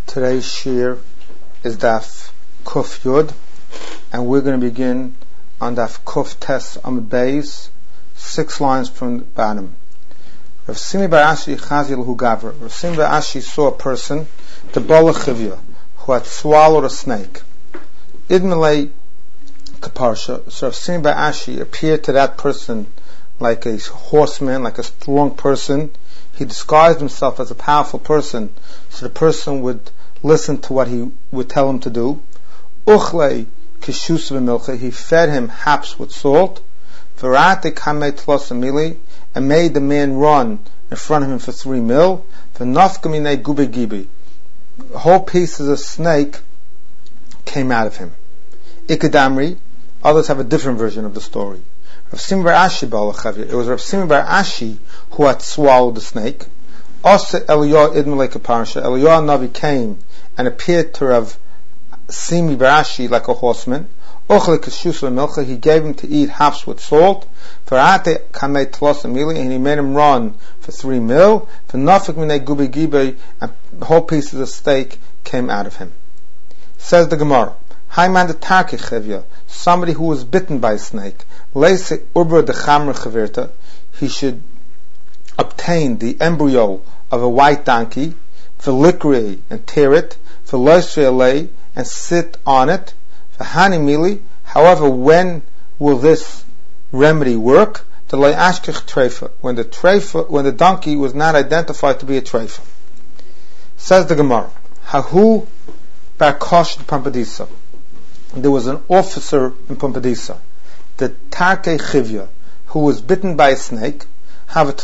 Today's shir is Daf Kuf Yud, and we're going to begin on Daf Kuf Tes Amud Beis, 6 lines from the bottom. Rav Simi bar Ashi Chazil Hu Gavra. Rav Simi bar Ashi saw a person, the Bala Chivya, who had swallowed a snake. Idmalei Kaparsha. So Rav Simi bar Ashi appeared to that person like a horseman, like a strong person. He disguised himself as a powerful person, so the person would listen to what he would tell him to do. Uchlei kishus v'milcha, he fed him haps with salt. V'ratek hamei tlos amili, and made the man run in front of him for 3 mil. V'nafkaminei gube gibi, whole pieces of snake came out of him. Ikadamri, others have a different version of the story. Rav Simi bar Ashi Balachavia. It was Rav Simi bar Ashi who had swallowed the snake. Also, Eliyahu Idmalei Kaparsha. Eliyahu Navi came and appeared to Rav Simi bar Ashi like a horseman. Ochle kashus v'milcha, he gave him to eat halves with salt. V'rate kamei tlos amili, and he made him run for 3 mil. V'nafik minei gubi gibei, and whole pieces of steak came out of him. Says the Gemara, Haiman de Tarki Chevya, somebody who was bitten by a snake. Leise ubra de chamra chavirta, he should obtain the embryo of a white donkey, v'likri, and tear it, v'loisri alei, and sit on it, v'hani mili. However, when will this remedy work? The le'ashkech treifa, when the donkey was not identified to be a treifa. Says the Gemara, Hahu bar Kosh Pampadisa. There was an officer in Pampadisa, the Tarkei Chivya, who was bitten by a snake. There were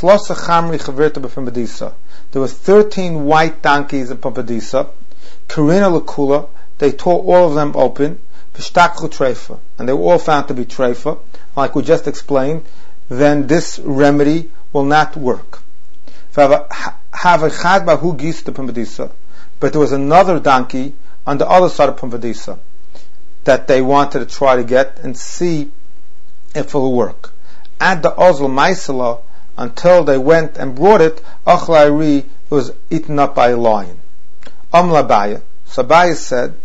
13 white donkeys in Pampadisa. Karina Lakula, they tore all of them open. And they were all found to be treifa. Like we just explained, then this remedy will not work. But there was another donkey on the other side of Pampadisa that they wanted to try to get and see if it will work. At the Ozl Maisala, until they went and brought it, it was eaten up by a lion. Amla so Baya said,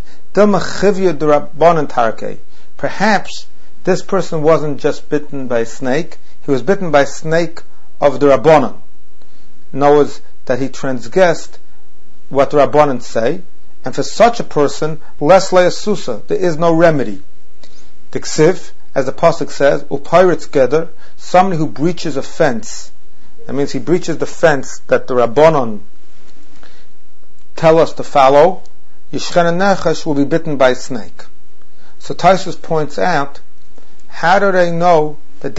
perhaps this person wasn't just bitten by a snake, he was bitten by a snake of the Rabbanan. In other words, that he transgressed what the Rabbanan say, and for such a person, less le'asusa, there is no remedy. The ksiv, as the pasuk says, upayritz geder, somebody who breaches a fence. That means he breaches the fence that the Rabbanon tell us to follow. Yishchen nechash will be bitten by a snake. So Taisus points out, how do they know that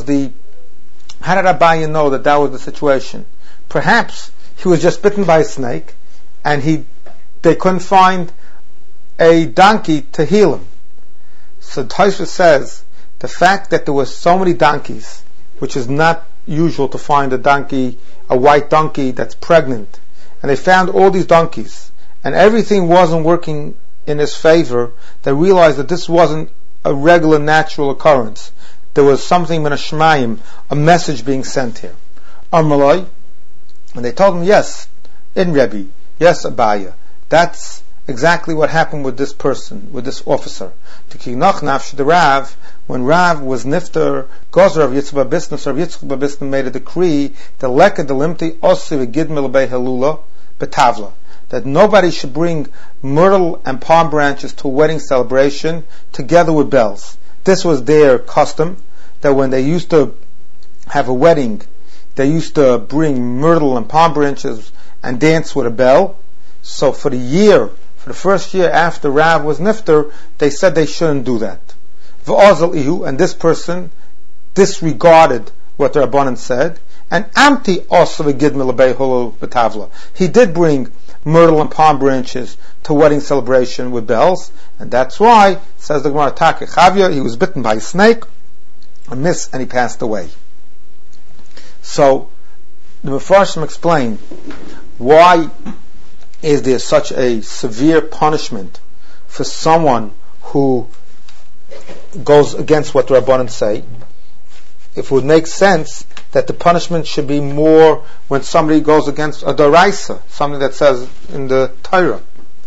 how did Abaye know that that was the situation? Perhaps he was just bitten by a snake, and they couldn't find a donkey to heal him. So Taisus says, the fact that there were so many donkeys, which is not usual to find a white donkey that's pregnant, and they found all these donkeys, and everything wasn't working in his favor, they realized that this wasn't a regular natural occurrence. There was something min hashmayim, a message being sent here. Amalai, and they told him, yes, in Rebbe, yes, Abaya, that's exactly what happened with this person, with this officer. The Rav, when Rav was nifter, Gozer of Yitzchak Babisna, Rav Yitzchak Babisna made a decree, the leka delimti osi v'gidmil behelula betavla, that nobody should bring myrtle and palm branches to a wedding celebration together with bells. This was their custom, that when they used to have a wedding, they used to bring myrtle and palm branches and dance with a bell. So for the first year after Rav was nifter, they said they shouldn't do that. V'ozal ihu, and this person disregarded what the Rabbanan said, and amti also v'gidmil beihulu b'tavla. He did bring myrtle and palm branches to wedding celebration with bells, and that's why, says the Gemara, Take Chavya, he was bitten by a snake, and he passed away. So the Mefarshim explain, why is there such a severe punishment for someone who goes against what the Rabbanan say? If it would make sense that the punishment should be more when somebody goes against a Doraisa, something that says in the Torah.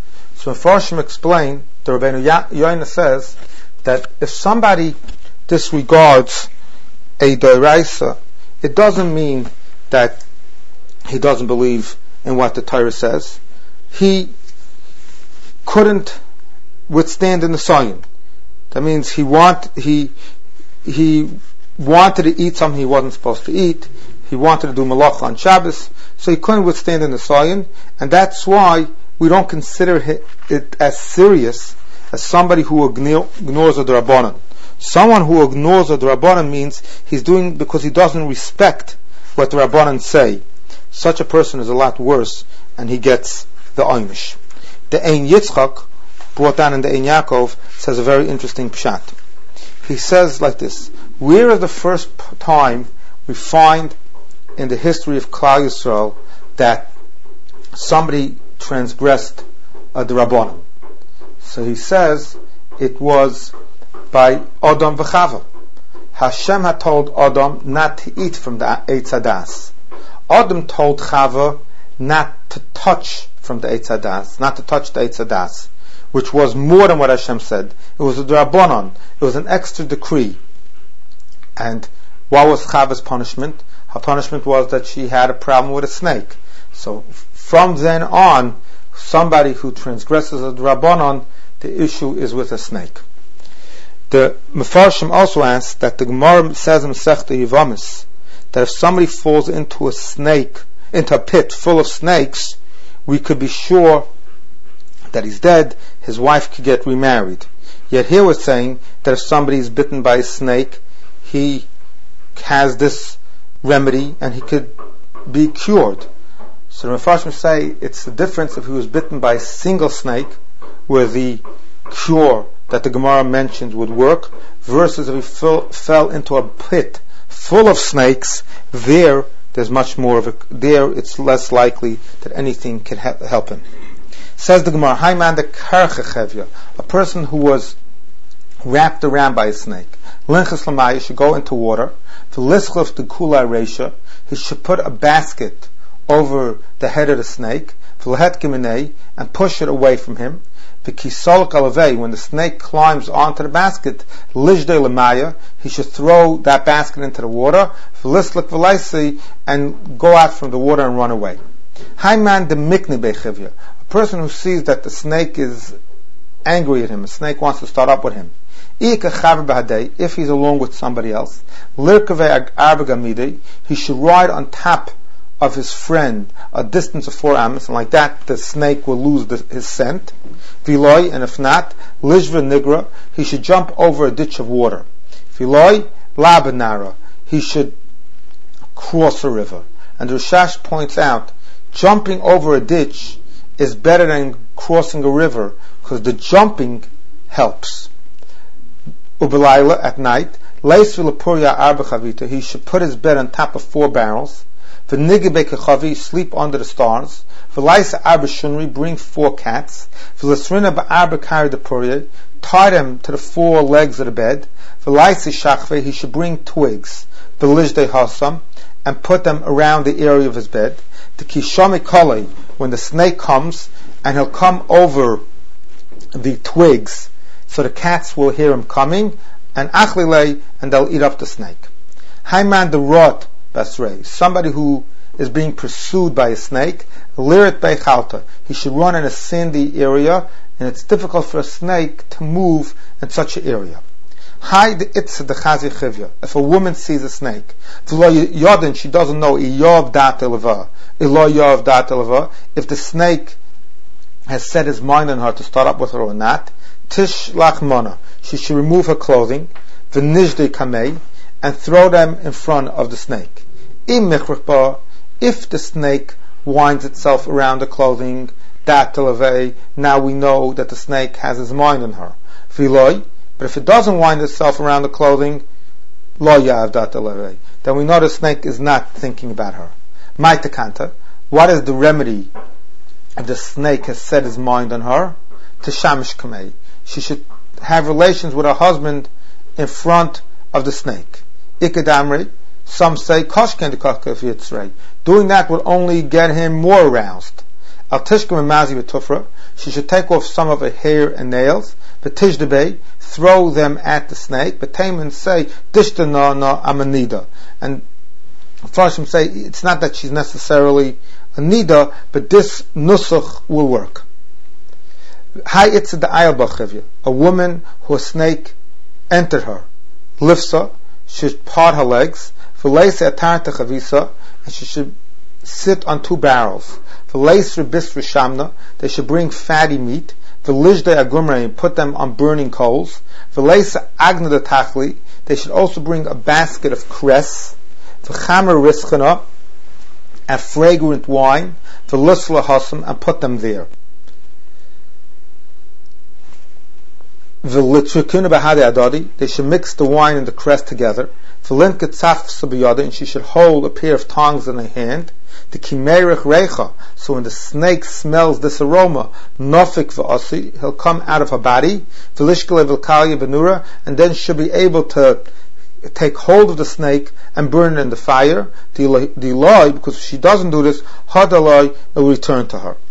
So Mefarshim explain, the Rabbeinu Yoina says, that if somebody disregards a Doraisa, it doesn't mean that he doesn't believe in what the Torah says. He couldn't withstand in the Sayin. That means he wanted to eat something he wasn't supposed to eat. He wanted to do malacha on Shabbos, so he couldn't withstand in the Sayin, and that's why we don't consider it as serious as somebody who ignores a D'Rabbanan. Someone who ignores a D'Rabbanan means he's doing because he doesn't respect what the Rabbanan say. Such a person is a lot worse, and he gets the Einish. The Ein Yitzchak, brought down in the Ein Yaakov, says a very interesting pshat. He says like this: where is the first time we find in the history of Klal Yisrael that somebody transgressed a D'Rabbanan? So he says it was by Adam v'Chava. Hashem had told Adam not to eat from the Eitz Hadas. Adam told Chava not to touch from the Eitz Hadas, not to touch the Eitz Hadas, which was more than what Hashem said. It was a D'Rabbanan. It was an extra decree. And what was Chava's punishment? Her punishment was that she had a problem with a snake. So from then on, somebody who transgresses a D'Rabbanan, the issue is with a snake. The Mefarshim also asks that the Gemara says in Masechta Yevamis that if somebody falls into a pit full of snakes, we could be sure that he's dead. His wife could get remarried. Yet here we're saying that if somebody is bitten by a snake, he has this remedy and he could be cured. So the Mefarshim say it's the difference if he was bitten by a single snake, where the cure that the Gemara mentioned would work, versus if he fell into a pit full of snakes. There's much more of it's less likely that anything can help him. Says the Gemara, Haiman the Karchechevya, a person who was wrapped around by a snake. Linchas Lamaya should go into water. For Lischlef the Kula Reisha, he should put a basket over the head of the snake, for Lehet Giminei, and push it away from him. V'kisol kalavei, when the snake climbs onto the basket, Lijdei Lamaya, he should throw that basket into the water, V'lislik V'laisi, and go out from the water and run away. Haiman the Mikni Bechivya, a person who sees that the snake is angry at him, a snake wants to start up with him. If he's along with somebody else, he should ride on top of his friend a distance of 4 amos, and like that the snake will lose his scent. Viloy, and if not, Lishva Nigra, he should jump over a ditch of water. Viloy, Labanara, he should cross a river. And Rishash points out, jumping over a ditch is better than crossing a river, because the jumping helps. Ubelayla, at night, he should put his bed on top of 4 barrels. Sleep under the stars. Bring 4 cats. Tie them to the 4 legs of the bed. He should bring twigs, and put them around the area of his bed. When the snake comes, and he'll come over the twigs, so the cats will hear him coming, and they'll eat up the snake. Haiman the rot basrei, somebody who is being pursued by a snake, lirit beichalta, he should run in a sandy area, and it's difficult for a snake to move in such an area. If a woman sees a snake, she doesn't know, if the snake has set his mind on her to start up with her or not, tishlach mona, she should remove her clothing, v'nijde kamei, and throw them in front of the snake. If the snake winds itself around the clothing, now we know that the snake has his mind on her. V'loy, but if it doesn't wind itself around the clothing, lo yav then we know the snake is not thinking about her. Maitakanta, what is the remedy if the snake has set his mind on her? Teshamish kamei, she should have relations with her husband in front of the snake. Ikadamri, some say koshken de yitzrei. Doing that would only get him more aroused. Al tishkem mazi v'tufra, she should take off some of her hair and nails. V'tishdebei, throw them at the snake. V'teimen say, dishta na amanida. And Farshim say, it's not that she's necessarily a nida, but this nusach will work. Hay itzad ayal b'chivya, a woman who a snake entered her. Lifsa, she should part her legs. V'leisa atarta chavisa, and she should sit on 2 barrels. V'leis rebis rishamna, they should bring fatty meat. V'lijde agumra, and put them on burning coals. V'leisa agna de tachli, they should also bring a basket of cress. V'chamer rischana, and fragrant wine. V'lusla hasam, and put them there. They should mix the wine and the cress together. And she should hold a pair of tongs in her hand. So when the snake smells this aroma, he'll come out of her body. And then she'll be able to take hold of the snake and burn it in the fire. Because if she doesn't do this, it will return to her.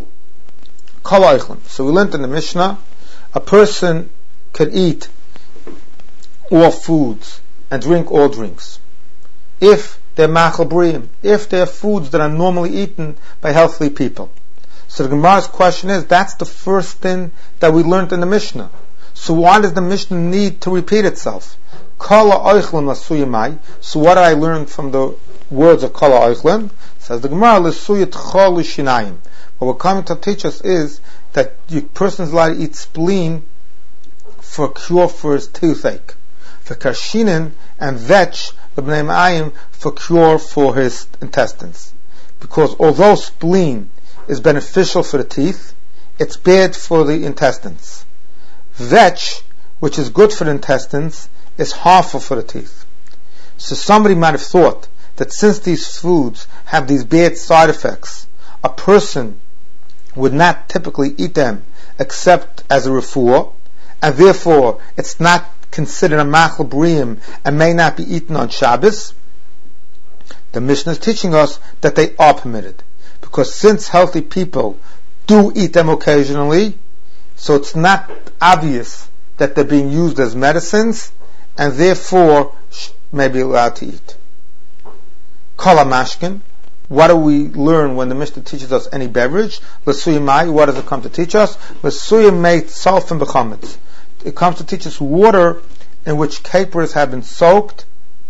So we learned in the Mishnah, a person can eat all foods and drink all drinks if they're machal briim, if they're foods that are normally eaten by healthy people. So the Gemara's question is, that's the first thing that we learned in the Mishnah. So why does the Mishnah need to repeat itself? Kala oichlin lasuyamai. So what did I learn from the words of kala oichlin? Says the Gemara, l'suyat chol shinayim. What we're coming to teach us is that the person is allowed to eat spleen for a cure for his toothache, for karshinin and vetch l'bnei ma'ayim for cure for his intestines. Because although spleen is beneficial for the teeth, it's bad for the intestines. Vetch, which is good for the intestines, is harmful for the teeth. So somebody might have thought that since these foods have these bad side effects, a person would not typically eat them except as a refuah, and therefore it's not considered a machal briim and may not be eaten on Shabbos. The Mishnah is teaching us that they are permitted, because since healthy people do eat them occasionally, so it's not obvious that they're being used as medicines, and therefore may be allowed to eat. Kala mashkin. What do we learn when the Mishnah teaches us any beverage? L'suyim, what does it come to teach us? L'suyim made sulfim b'chametz. It comes to teach us water in which capers have been soaked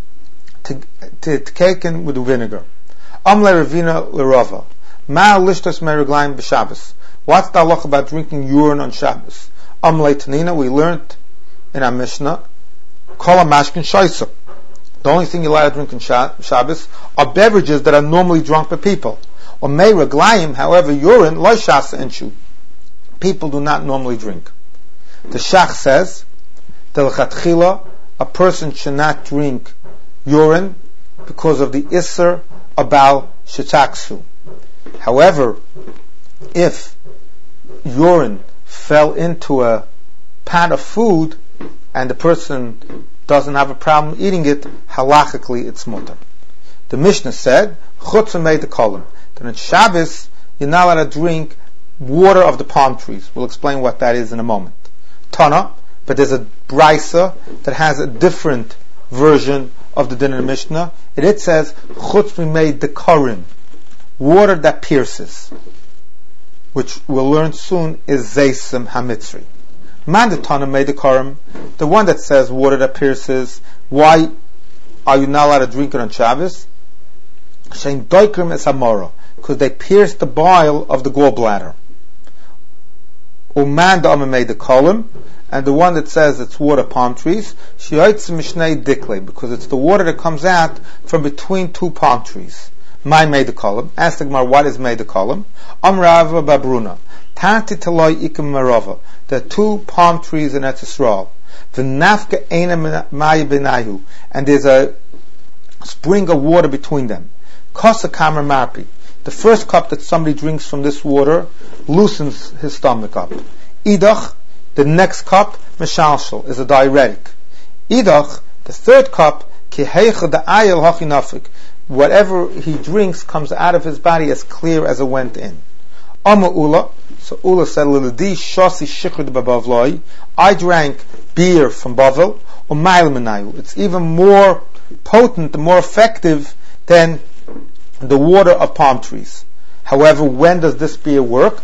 to taken with vinegar. Amle Ravina l'rava. Ma lishtos meriglayim b'Shabbos. What's the halacha about drinking urine on Shabbos? Amle Tanina, we learned in our Mishnah, Kala mashkin shaisa. The only thing you're allowed to drink on Shabbos are beverages that are normally drunk by people. Or may reglayim, however, urine, lo shasa inshu. People do not normally drink. The Shach says, Telchatchila, a person should not drink urine because of the Isser Abal Shetaksu. However, if urine fell into a pot of food and the person doesn't have a problem eating it, halachically it's mutter. The Mishnah said, Chutz made the column, that on Shabbos you're not allowed to drink water of the palm trees. We'll explain what that is in a moment. Tana, but there's a brisa that has a different version of the din of the Mishnah. It says, Chutz made the korim, water that pierces, which we'll learn soon is Zaysim Hamitzri. Mandatana made the korim, the one that says water that pierces. Why are you not allowed to drink it on Shabbos? Shein doikrim es hamora, because they pierce the bile of the gallbladder. Uman da'ama made the kolim, and the one that says it's water palm trees, shi'oitz mishnei dikle, because it's the water that comes out from between 2 palm trees. My made the kolim. Ask the Gemara, what is made the kolim? Amrava babruna. Tati taloi ikim marava. There are 2 palm trees in Eretz Yisrael. V'nafka eina maya benayu. And there's a spring of water between them. Kosa kamer marpi. The first cup that somebody drinks from this water loosens his stomach up. Idach, the next cup, meshalshal, is a diuretic. Idach, the third cup, kiheicha da'ayel hachinafik. Whatever he drinks comes out of his body as clear as it went in. Amma Ula. So Ula said, Liladi Shosi Shikrid Babavloi. I drank beer from Bavel. It's even more potent and more effective than the water of palm trees. However, when does this beer work?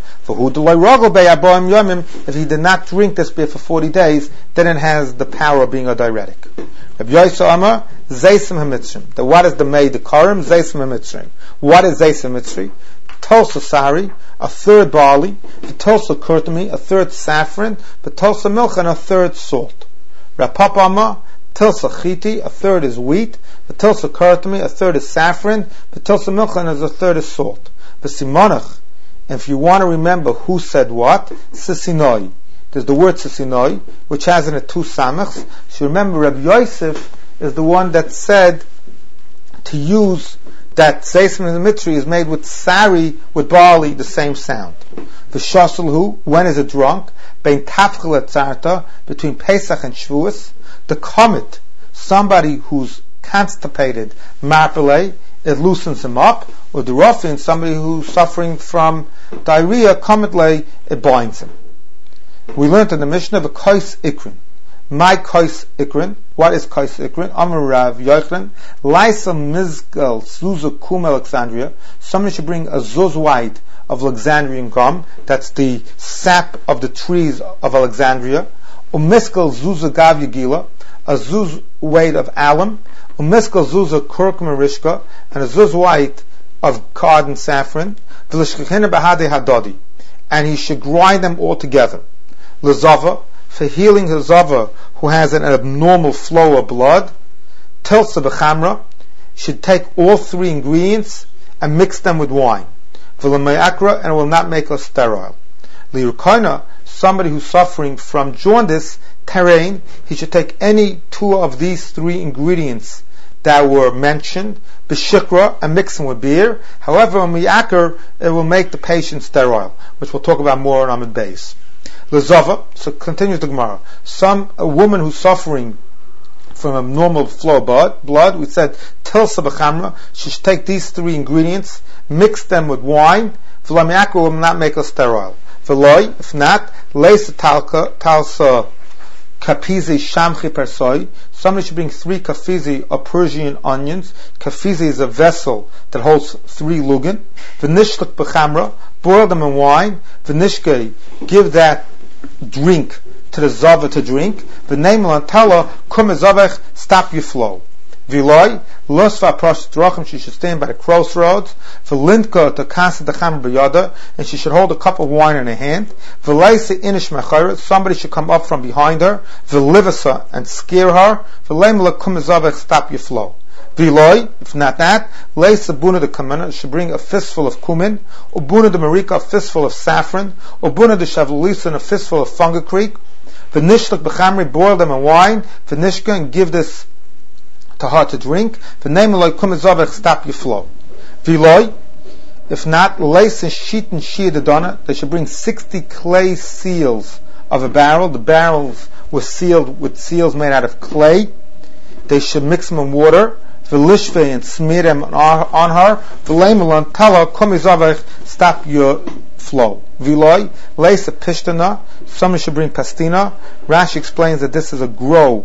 If he did not drink this beer for 40 days, then it has the power of being a diuretic. Rabbi Yosef Amar, Zeisim HaMitzrim. What is the Mei Dekarim? Zeisim HaMitzrim. What is Zeisim HaMitzrim? Tulsa sari, a third barley, Tulsa kurtumi, a third saffron, Tulsa milch, and a third salt. Rapapa Amar, Tilsa chiti, a third is wheat, Tilsa kurtumi, a third is saffron, Tilsa milch, and a third is salt. Simonach, and if you want to remember who said what, Sisinoi. There's the word Sisinoi, which has in it two samachs. So remember, Rabbi Yosef is the one that said to use that Zeisim HaMitzri is made with sari, with barley, the same sound. The Shasulhu, when is it drunk? Bein Tafchel Etzarta, between Pesach and Shavuos. The Comet, somebody who's constipated, Marpele, it loosens him up. Or the Rafin, somebody who's suffering from diarrhea, Cometlei, it binds him. We learned in the Mishnah of a Kais Ikrin. My Kais Ikrin. What is Kais Ikrin? Amar Rav Yochanan. Laisa Mizgal Zuzu Kum Alexandria. Somebody should bring a zuz white of Alexandrian gum. That's the sap of the trees of Alexandria. Umiskal Zuzu Gav Yagila. A zuz weight of alum. Umiskal Zuzu Kurkum Rishka. And a zuz white of card and saffron, and he should grind them all together. L'zava, for healing his zava who has an abnormal flow of blood. Tilsa b'chamra, should take all three ingredients and mix them with wine. V'lemayakra, and it will not make us sterile. Lirukaina, somebody who's suffering from jaundice, terrain, he should take any two of these three ingredients that were mentioned, b'shikra, and mix them with beer. However, on miyakar, it will make the patient sterile, which we'll talk about more on Amud Beis. L'zava, so continues the Gemara. A woman who's suffering from abnormal flow of blood, we said, tilsa b'chamra, she should take these three ingredients, mix them with wine, v'la miyakar will not make her sterile. V'loi, if not, leisa talsa kafizi shamchi persoi. Somebody should bring 3 kafizi of Persian onions. Kafizi is a vessel that holds 3 lugan. V'nishlik b'chamra, boil them in wine. V'nishkei, give that drink to the zava to drink. V'neimel antala kum zavech, stop your flow. V'loi, losva prosh drachim, she should stand by the crossroads. V'lindka to kasa decham b'yada, and she should hold a cup of wine in her hand. V'leise inish mechayret, somebody should come up from behind her. V'livasa, and scare her. V'leimela kum zavech, stop your flow. V'loi, if not that, leise buna de kamana, should bring a fistful of cumin, or buna de marika, a fistful of saffron, or buna de shavlisa, a fistful of fungicreek. V'nishlik b'chamri, boil them in wine. V'nishka, and give this to her to drink. V'neimeloi kum zavech, stop your flow. V'loi, if not, leise sheet and sheet adona, they should bring 60 clay seals of a barrel. The barrels were sealed with seals made out of clay. They should mix them in water. V'lishve, and smear them on her. V'leimelon, tell her, kum zavech, stop your flow. V'loi, leise pishtana, someone should bring pastina. Rashi explains that this is a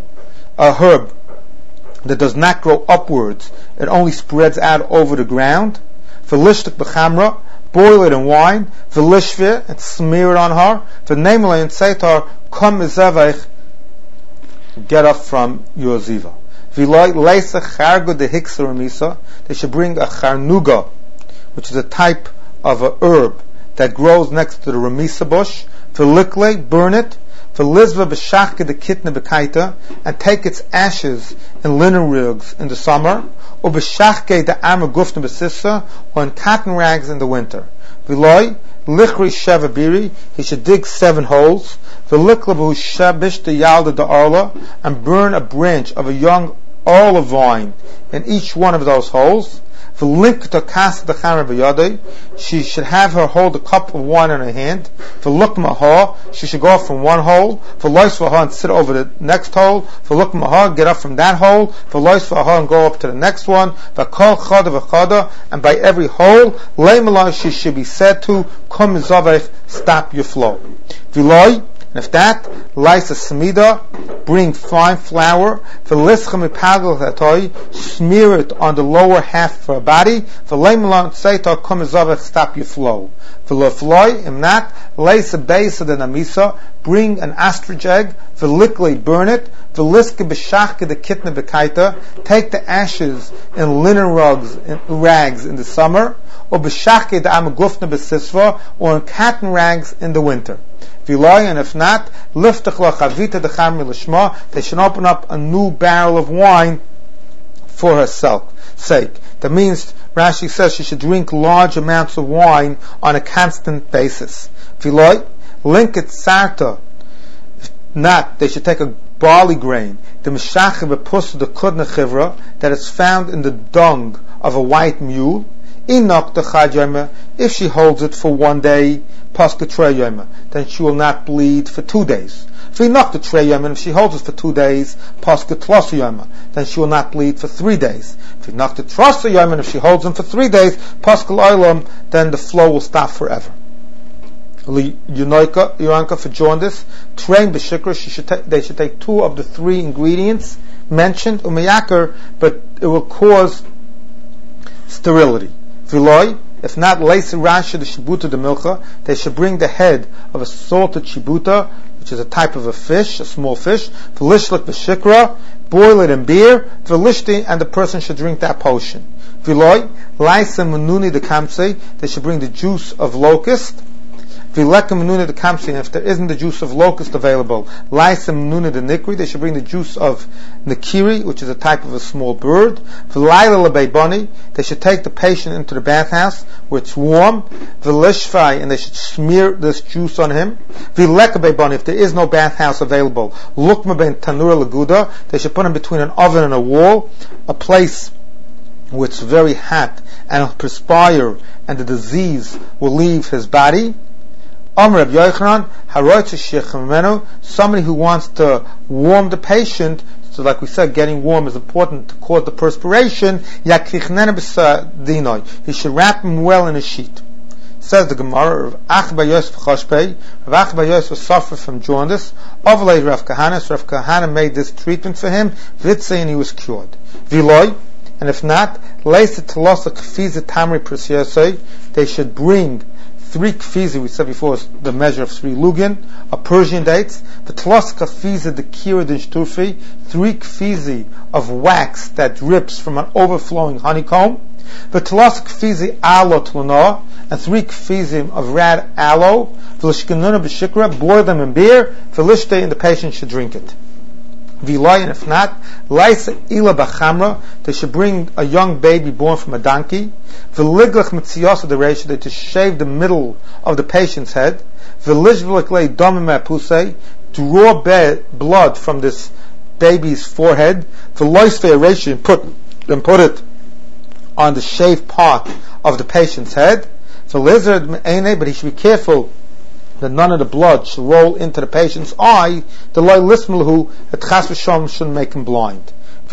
herb that does not grow upwards, it only spreads out over the ground. V'lishtik b'chamra, boil it in wine. V'lishveh, and smear it on her. V'neimele, and say to her, come mizavech, get up from your ziva. V'loi leisa chargo de hiksa remisa, they should bring a charnuga, which is a type of a herb that grows next to the remisa bush. V'likle, burn it. V'lizva b'shachke de kitne b'kaita, and take its ashes in linen rigs in the summer, or b'shachke de arma gufne b'sissa, or in cotton rags in the winter. V'loi, lichri sheva biri, he should dig 7 holes. V'likla b'hu shabish de yalda de arla, and burn a branch of a young olive vine in each one of those holes. She should have her hold a cup of wine in her hand. She should go up from one hole. And sit over the next hole. Get up from that hole. And go up to the next one. And by every hole, she should be said to, stop your flow. And if that, Laisa Samida, bring fine flour, smear it on the lower half of her body, stop your flow. If not, Laisa Beisa the Namisa, bring an ostrich egg, burn it, take the ashes in linen rags in the summer, or in cotton rags in the winter. And if not, they should open up a new barrel of wine for her sake. That means, Rashi says she should drink large amounts of wine on a constant basis. Link it sarta. If not, they should take a barley grain, the that is found in the dung of a white mule. If she holds it for 1 day, then she will not bleed for 2 days. If she holds it for 2 days, then she will not bleed for 3 days. If she holds them for 3 days, then the flow will stop forever. Yuranka for jaundice, train b'shikra, they should take 2 of the 3 ingredients mentioned, but it will cause sterility. If not, Leisa Rasha the Shibuta the Milcha, they should bring the head of a salted Shibuta, which is a type of a fish, a small fish, Velishlik b'shikra, boil it in beer, Velishti, and the person should drink that potion. Leisa Menuni the Kamse, they should bring the juice of locust, if there isn't the juice of locust available, they should bring the juice of nekiri, which is a type of a small bird. They should take the patient into the bathhouse where it's warm, and they should smear this juice on him. If there is no bathhouse available, they should put him between an oven and a wall, a place where it's very hot, and he'll perspire, and the disease will leave his body. Somebody who wants to warm the patient, so like we said, getting warm is important to cause the perspiration. He should wrap him well in a sheet. Says the Gemara, Rav Achba was suffering from jaundice. Rav Kahana made this treatment for him, and he was cured. And if not, they should bring 3 kfizi, we said before, is the measure of 3 lugin, a Persian dates. The tlos kfizi, the kira din shturfi, 3 kfizi of wax that drips from an overflowing honeycomb. The tlos kfizi alo tluna, and 3 kfizi of rad aloe. V'lishkenuna b'shikra, boil them in beer. V'lishte, and the patient should drink it. And if not, Laisa ila b'chamra, they should bring a young baby born from a donkey. V'liglach mitziyosa the ratio, they should shave the middle of the patient's head. V'lishv'lik lei domim apusei, draw blood from this baby's forehead. V'loisvei ratio, and put it on the shaved part of the patient's head. V'lizard, but he should be careful that none of the blood should roll into the patient's eye, the loy lismalhu, that chas v'shom shouldn't make him blind.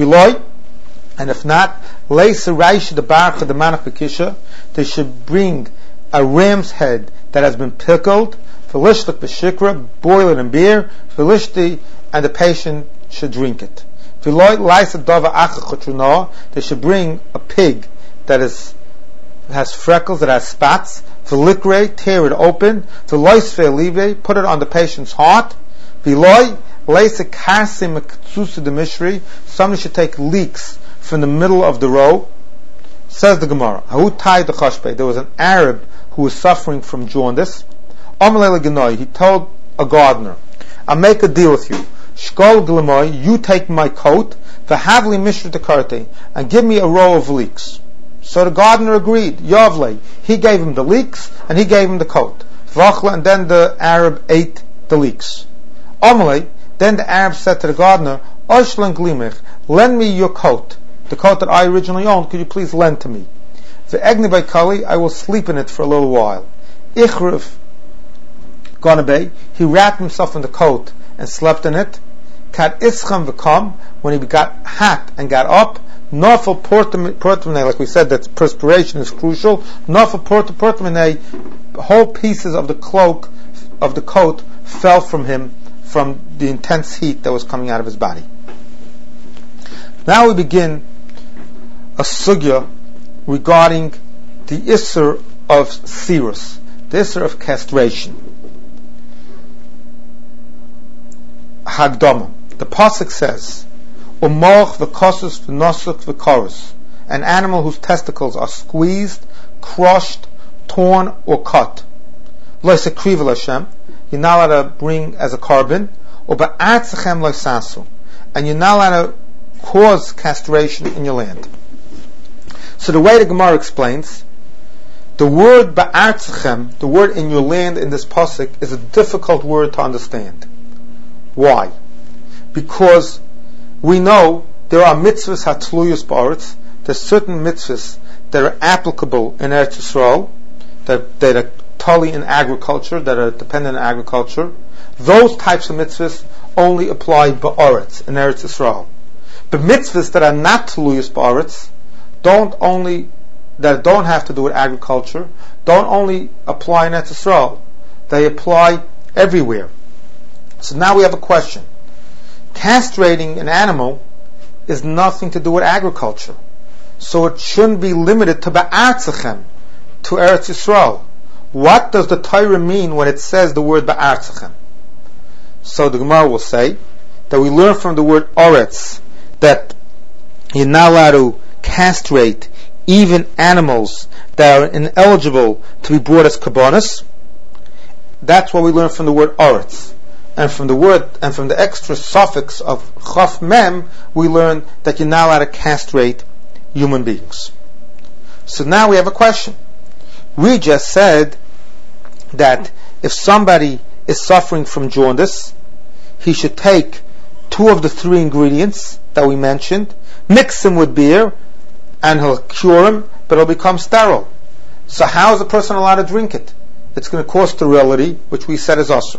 And if not, leisa raisha the barcha the manach b'kisha, they should bring a ram's head that has been pickled, v'lishlik b'shikra, boil it in beer, v'lishti, and the patient should drink it. Leisa dava acha chotruna, they should bring a pig that has freckles, that has spots, v'likre, tear it open, v'loisve alive, put it on the patient's heart, v'loi, leisa karsim mekutsusa de mishri, somebody should take leeks from the middle of the row. Says the Gemara, there was an Arab who was suffering from jaundice. He told a gardener, I'll make a deal with you. Shkol glemoy, you take my coat, v'havli mishri tekarte, and give me a row of leeks. So the gardener agreed. Yavle, he gave him the leeks and he gave him the coat. Vachla, and then the Arab ate the leeks. Amalei, then the Arab said to the gardener, Oshlan glimich, lend me your coat, the coat that I originally owned. Could you please lend to me? Ve'egni by kali, I will sleep in it for a little while. Ichriv Gonabei, he wrapped himself in the coat and slept in it. Kad ischam v'kam, when he got hot and got up, nafal portamine, like we said, that perspiration is crucial. Nafal portamine, whole pieces of the cloak, of the coat, fell from him from the intense heat that was coming out of his body. Now we begin a sugya regarding the isser of sirus, the isser of castration. Hagdama. The pasuk says, "Umoch v'kosus v'nosuk v'korus," an animal whose testicles are squeezed, crushed, torn, or cut. Lo sekrivel Hashem, you're not allowed to bring as a carbon. Or ba'atzechem lo sasu, and you're not allowed to cause castration in your land. So the way the Gemara explains, the word ba'atzechem, the word in your land in this pasuk, is a difficult word to understand. Why? Because we know there are mitzvahs hatluyus ba'aretz. There's certain mitzvahs that are applicable in Eretz Yisrael, that are totally in agriculture, that are dependent on agriculture. Those types of mitzvahs only apply ba'aretz, in Eretz Yisrael. But mitzvahs that are not tluyus ba'aretz, that don't have to do with agriculture, don't only apply in Eretz Yisrael. They apply everywhere. So now we have a question. Castrating an animal is nothing to do with agriculture. So it shouldn't be limited to ba'atzechem, to Eretz Yisrael. What does the Torah mean when it says the word ba'atzechem? So the Gemara will say that we learn from the word oretz that you're not allowed to castrate even animals that are ineligible to be brought as kabbanis. That's what we learn from the word oretz. And from the extra suffix of chaf mem, we learn that you're not allowed to castrate human beings. So now we have a question. We just said that if somebody is suffering from jaundice, he should take 2 of the 3 ingredients that we mentioned, mix them with beer, and he'll cure him, but he'll become sterile. So how is a person allowed to drink it? It's going to cause sterility, which we said is asur.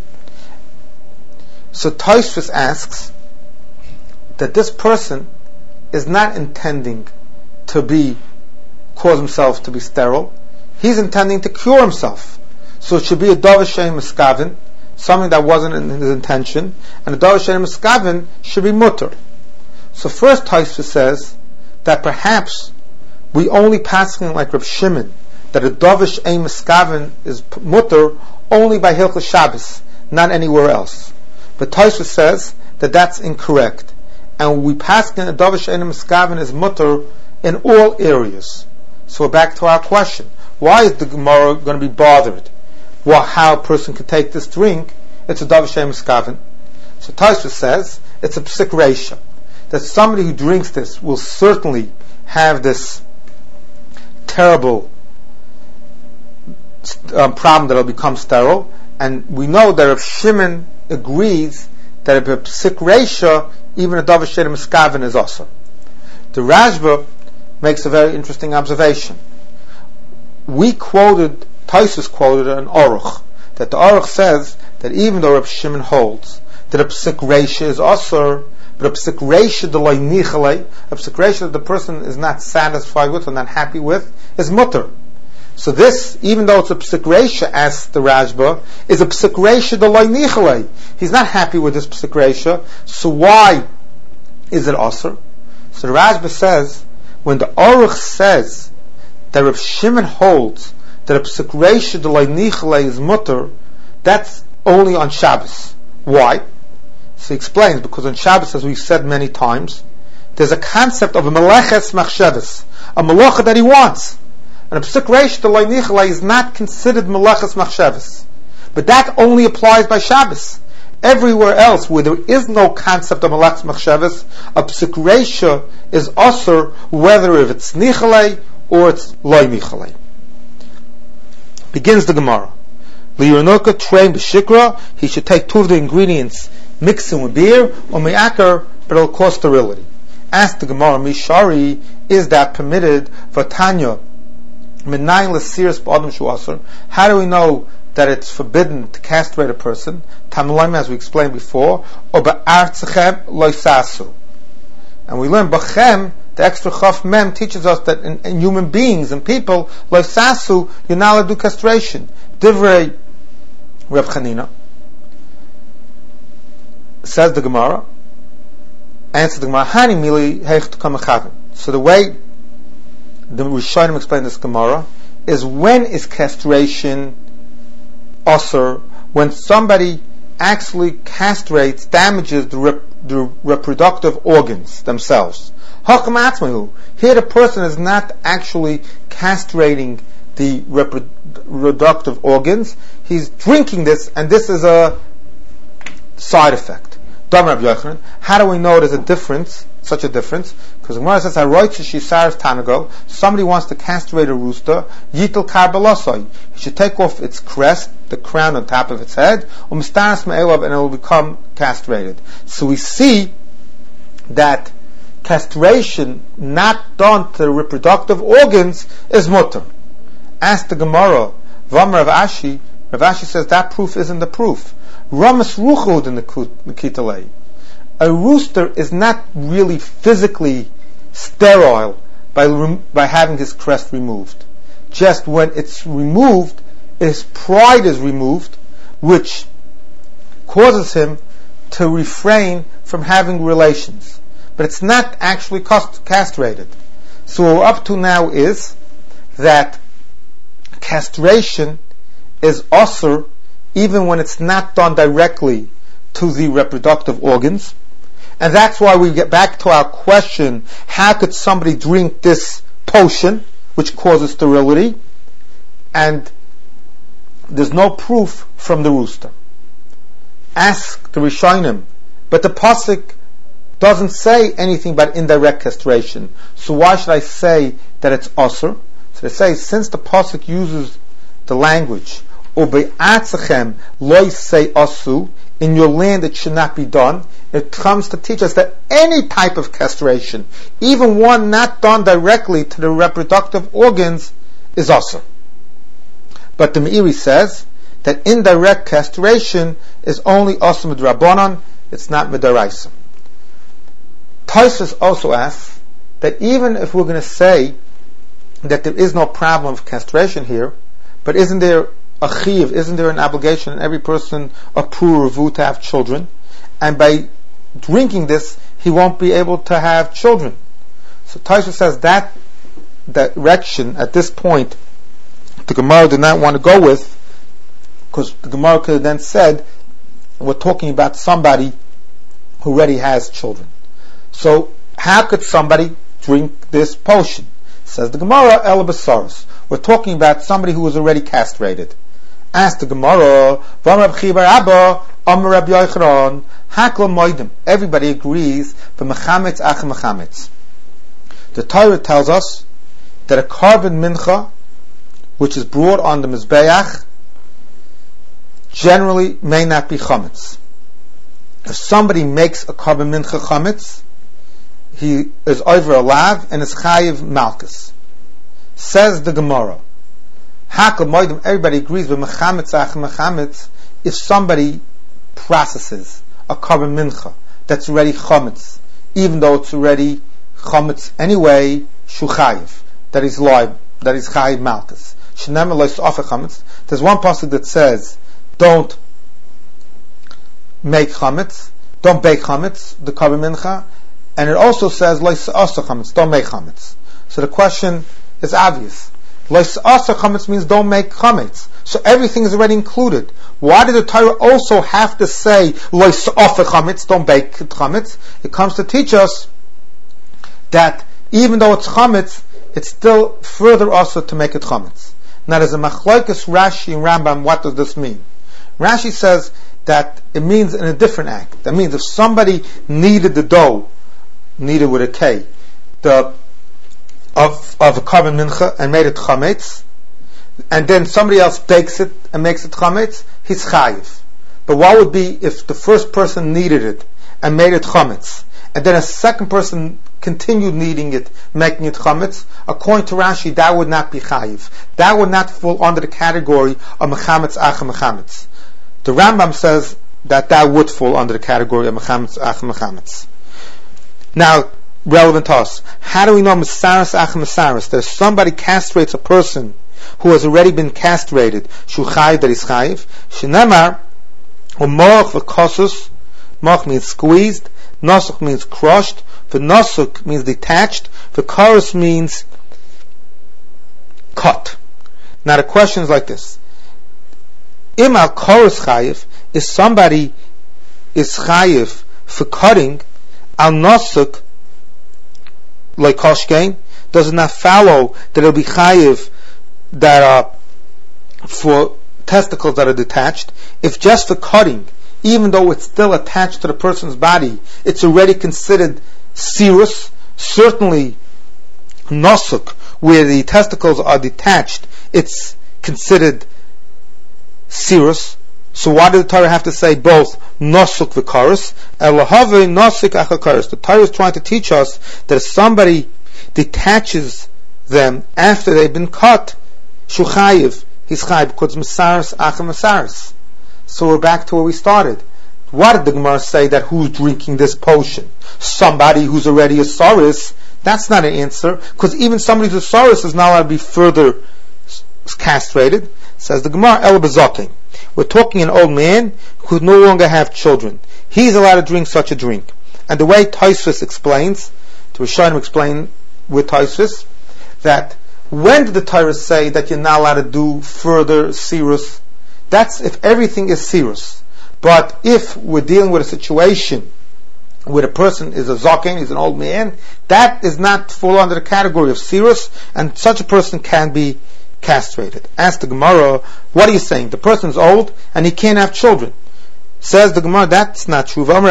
So Tosfos asks that this person is not intending to cause himself to be sterile. He's intending to cure himself. So it should be a davar she'ein miskaven, something that wasn't in his intention, and a davar she'ein miskaven should be mutter. So first Tosfos says that perhaps we only passing like Reb Shimon, that a davar she'ein miskaven is mutter only by Hilchos Shabbos, not anywhere else. But Tosfos says that that's incorrect, and we pass in a davar she'ein miskaven is mutter in all areas. So we're back to our question: why is the Gemara going to be bothered? Well, how a person can take this drink? It's a davar she'ein miskaven. So Tosfos says it's a psik reisha, that somebody who drinks this will certainly have this terrible problem that it'll become sterile, and we know that if Shimon agrees that if a psik reisha, even a davar she'ein miskaven is also. The Rashba makes a very interesting observation. Tosfos quoted an Aruch, that the Aruch says that even though Reb Shimon holds that a psik reisha is asur, but a psik reisha delay nichalei, a psik reisha that the person is not satisfied with or not happy with, is mutter. So this, even though it's a psik reisha, asks the Rashba, is a psik reisha delay nichalei. He's not happy with this psik reisha, so why is it asur? So the Rashba says, when the Aruch says that Reb Shimon holds that a psik reisha delay nichalei is mutter, that's only on Shabbos. Why? So he explains, because on Shabbos, as we've said many times, there's a concept of a meleches machshavos, a melacha that he wants. And a psik reisha delay nichalei is not considered meleches machshavos. But that only applies by Shabbos. Everywhere else where there is no concept of meleches machshavos, a psik reisha is asur, whether if it's nichalei or it's loy nichalei. Begins the Gemara. Liyonoka train b'shikra, he should take 2 of the ingredients, mix them with beer, or me'akar, but it'll cause sterility. Ask the Gemara, Mishari, is that permitted? Vatanya, How do we know that it's forbidden to castrate a person? As we explained before, and we learn Bachem, the extra Chaf Mem teaches us that in human beings and people, loisasu, you're not allowed to do castration. Divrei Reb Chanina, says the Gemara, answers the Gemara, Hani mili heicht kamachavim. So the way the Rishonim explain this Gemara is, when is castration osur? When somebody actually castrates, damages the reproductive organs themselves. Here the person is not actually castrating the reproductive organs, he's drinking this, and this is a side effect. How do we know there's a difference, such a difference? Because the Gemara says, somebody wants to castrate a rooster, yitel karbalosoi. He should take off its crest, the crown on top of its head, and it will become castrated. So we see that castration not done to the reproductive organs is mutter. Ask the Gemara, Vamar Rav Ashi says that proof isn't the proof. Ramas ruchud in the Kitalei. A rooster is not really physically sterile by having his crest removed. Just when it's removed, his pride is removed, which causes him to refrain from having relations. But it's not actually castrated. So what we're up to now is that castration is osur even when it's not done directly to the reproductive organs. And that's why we get back to our question, how could somebody drink this potion which causes sterility? And there's no proof from the rooster. Ask the Rishonim, but the pasuk doesn't say anything about indirect castration. So why should I say that it's osur? So they say, since the pasuk uses the language ube'atzachem loy say osu, in your land it should not be done, it comes to teach us that any type of castration, even one not done directly to the reproductive organs, is osur. But the Meiri says that indirect castration is only osur midrabanan, it's not midaraisa. Tosfos also asks that even if we're going to say that there is no problem of castration here, but isn't there a chiv, isn't there an obligation in every person, a pur revu, to have children? And by drinking this, he won't be able to have children. So Tosfos says that direction at this point the Gemara did not want to go with, because the Gemara could have then said we're talking about somebody who already has children. So how could somebody drink this potion? Says the Gemara, El Basaris. We're talking about somebody who was already castrated. Ask the Gemara, everybody agrees, the Torah tells us that a carbon mincha, which is brought on the Mizbeach, generally may not be chametz. If somebody makes a carbon mincha chametz, he is over a lav and is chayiv malchus. Says the Gemara, everybody agrees with mechametz, if somebody processes a carbon mincha that's already chametz, even though it's already chametz anyway, shuchayiv, that is live, that is chayiv malchus. There's one pasuk that says, don't make chametz, don't bake chametz, the carbon mincha, and it also says, don't make chametz. So the question is obvious. Chametz means don't make chametz. So everything is already included. Why did the Torah also have to say chametz, don't bake chametz? It comes to teach us that even though it's chametz, it's still further also to make it chametz. Now there's a machlokes Rashi and Rambam. What does this mean? Rashi says that it means in a different act. That means if somebody kneaded the dough, kneaded with a K, of a carbon mincha and made it chametz, and then somebody else bakes it and makes it chametz, he's chayiv. But what would be if the first person kneaded it and made it chametz, and then a second person continued kneading it, making it chametz, according to Rashi, that would not be chayiv. That would not fall under the category of mechametz acha mechametz. The Rambam says that would fall under the category of mechametz acha mechametz. Now, relevant to us, how do we know mesaris acha mesaris? That if somebody castrates a person who has already been castrated, shu chayiv, that is chayiv. Shenemar u'moch v'kosus, moch means squeezed, nosuk means crushed, v'nosuk means detached, v'korus means cut. Now the question is like this: Im al korus chayiv, if somebody is chayiv for cutting, al nosuk like koshkein, does it not follow that it'll be chayiv that are for testicles that are detached? If just for cutting, even though it's still attached to the person's body, it's already considered serous. Certainly nosuk, where the testicles are detached, it's considered serous. So why did the Torah have to say both nosuk v'karos? Elahave nosuk achakaros. The Torah is trying to teach us that if somebody detaches them after they've been cut, shuchayiv, he's chayiv, because mesaris acha mesaris. So we're back to where we started. What did the Gemara say that who's drinking this potion? Somebody who's already a saris? That's not an answer, because even somebody who's a saris is not allowed to be further castrated. Says the Gemara, El Bezoking. We're talking an old man who no longer have children. He's allowed to drink such a drink. And the way Tosfos explains, to Rishonim explain with Tosfos, that when did the Torah say that you're not allowed to do further serous? That's if everything is serous. But if we're dealing with a situation where the person is a zoken, he's an old man, that is not fall under the category of serous, and such a person can be castrated. Ask the Gemara, what are you saying? The person's old and he can't have children. Says the Gemara, that's not true. Even when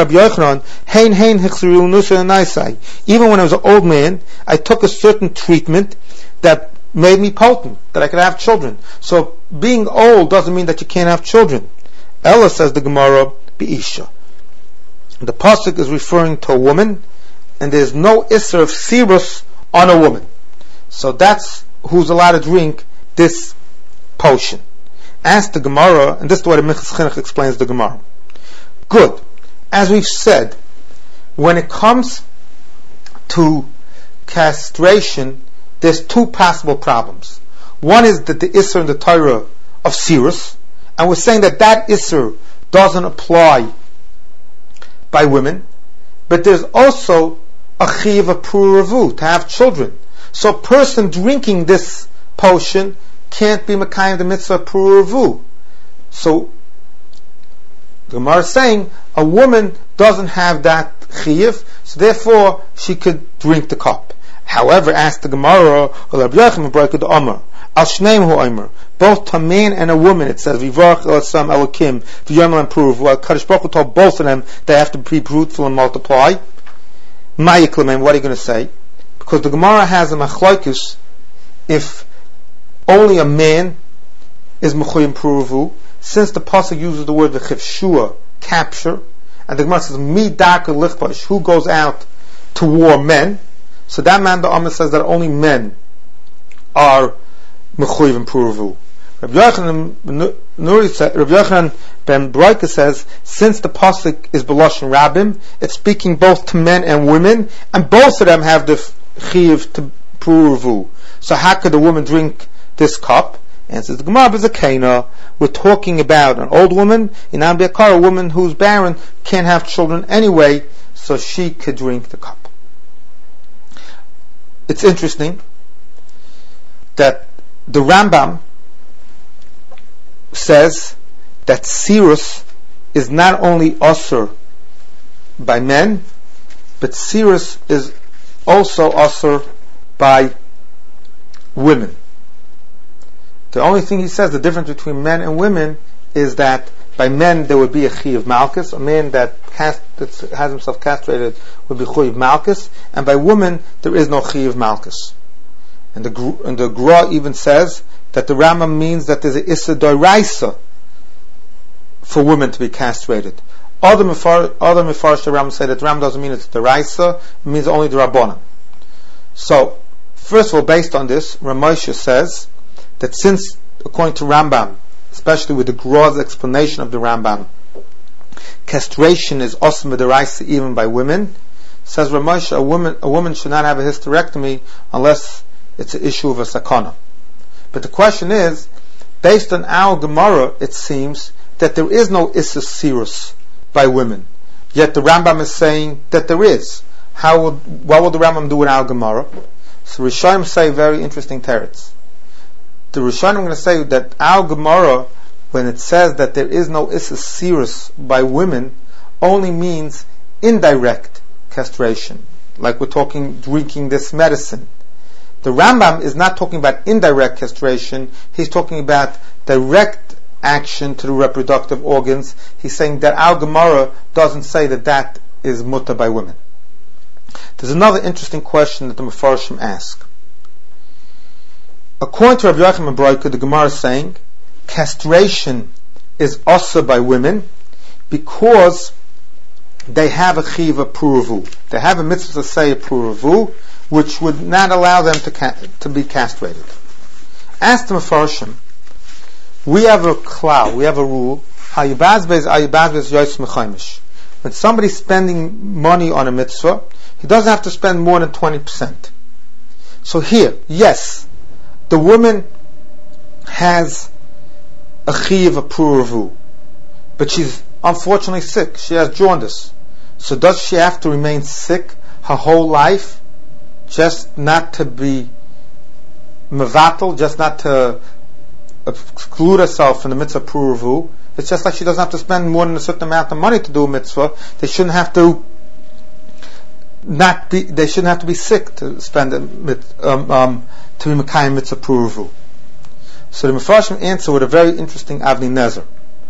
I was an old man, I took a certain treatment that made me potent, that I could have children. So being old doesn't mean that you can't have children. Ella, says the Gemara, Be'isha. The pasuk is referring to a woman, and there's no isser of serous on a woman. So that's who's allowed to drink this potion. Ask the Gemara, and this is what the Minchas Chinuch explains the Gemara. Good. As we've said, when it comes to castration, there's two possible problems. One is that the Isser in the Torah of serous, and we're saying that Isser doesn't apply by women, but there's also a Chiv of Puravu, to have children. So a person drinking this potion can't be Mekayim the mitzvah of Puravu. So the Gemara is saying a woman doesn't have that Chiv, so therefore she could drink the cup. However, ask the Gemara, both to a man and a woman, it says, Vivarach Elasam Elokim, V'yom improve. Well, Kadosh Baruch Hu told both of them they have to be fruitful and multiply. Ma'yiklemen, what are you going to say? Because the Gemara has a machlokes if only a man is mechuyim pruvu, since the pasuk uses the word v'chivshua, capture, and the Gemara says mi darka lichbash, who goes out to war, men. So that man, the Amma says that only men are mechuyim pruvu. Rabbi Yochanan ben Broika says, since the pasuk is b'lashon rabim, it's speaking both to men and women, and both of them have the chiv to pruvu. So how could a woman drink this cup? And says the Gemara b'zakena, we're talking about an old woman, in Ambiyakar, a woman who's barren, can't have children anyway, so she could drink the cup. It's interesting that the Rambam says that serous is not only usur by men, but serous is also usur by women. The only thing he says, the difference between men and women, is that by men there would be a chi of malchus, a man that has himself castrated would be chi of malchus, and by women there is no chi of malchus. And the Gra even says that the Rambam means that there's an issa doraisa for women to be castrated. Other Mefarish Rambam say that Rambam doesn't mean it's the Raisa, it means only the Rabbanan. So, first of all, based on this, Ramosha says that since, according to Rambam, especially with the gross explanation of the Rambam, castration is osm b'deraisa even by women, says Ramosha, a woman should not have a hysterectomy unless it's an issue of a sakana. But the question is, based on our Gemara, it seems that there is no Issus Sirus by women. Yet the Rambam is saying that there is. What will the Rambam do with our Gemara? So Rishonim say very interesting teretz. The Rishonim are going to say that our Gemara, when it says that there is no Issus Sirus by women, only means indirect castration. Like we're talking drinking this medicine. The Rambam is not talking about indirect castration, he's talking about direct action to the reproductive organs. He's saying that our Gemara doesn't say that that is mutter by women. There's another interesting question that the Mefarshim ask. According to Rabbi Yochanan ben Broika, the Gemara is saying castration is also by women because they have a chiva puravu. They have a mitzvah to say a puravu, which would not allow them to be castrated. Ask the Mefarshim, we have a klal, we have a rule, when somebody's spending money on a mitzvah, he doesn't have to spend more than 20%. So here, yes, the woman has a chiv, a puravu, but she's unfortunately sick. She has jaundice. So does she have to remain sick her whole life, just not to be mevatel, just not to exclude herself from the mitzvah puravu? It's just like she doesn't have to spend more than a certain amount of money to do a mitzvah. They shouldn't have to be sick to spend to be mekayim mitzvah puravu. So the Mefarshim answer with a very interesting Avnei Nezer.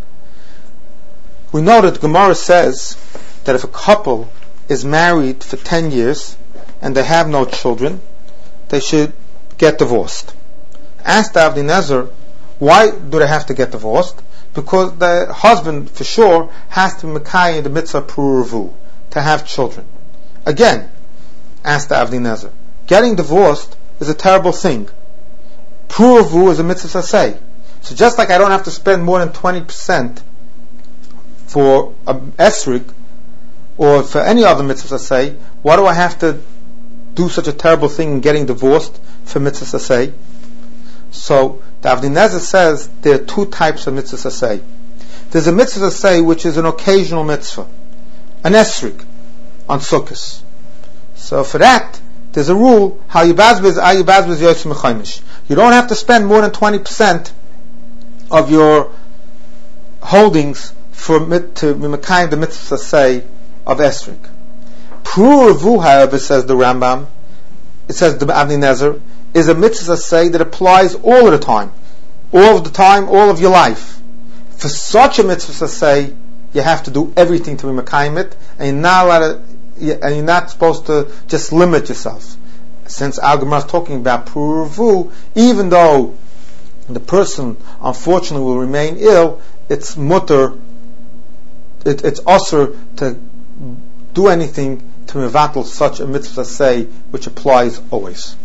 We know that Gemara says that if a couple is married for 10 years and they have no children, they should get divorced. Ask the Avnei Nezer, why do they have to get divorced? Because the husband, for sure, has to be mekayim the mitzvah puravu, to have children. Again, ask the Avnei Nezer, getting divorced is a terrible thing. Puravu is a mitzvah saseh. So just like I don't have to spend more than 20% for a esrig, or for any other mitzvah saseh, why do I have to do such a terrible thing in getting divorced for mitzvah saseh? So the Avnei Nezer says there are two types of mitzvah saseh. There's a mitzvah saseh which is an occasional mitzvah, an esrig on Sukkot. So for that, there's a rule: how you bazbez yoytz mechaimish. You don't have to spend more than 20% of your holdings to be mekayim the mitzvah saseh of esrig. Puravu, however, says the Rambam, it says the Avnei Nezer, is a mitzvah saseh that applies all of the time, all of your life. For such a mitzvah saseh, you have to do everything to be mekayim it, and you're not supposed to just limit yourself. Since our Gemara is talking about puravu, even though the person unfortunately will remain ill, it's mutter, it's osur to do anything to mevatel such a mitzvah saseh which applies always.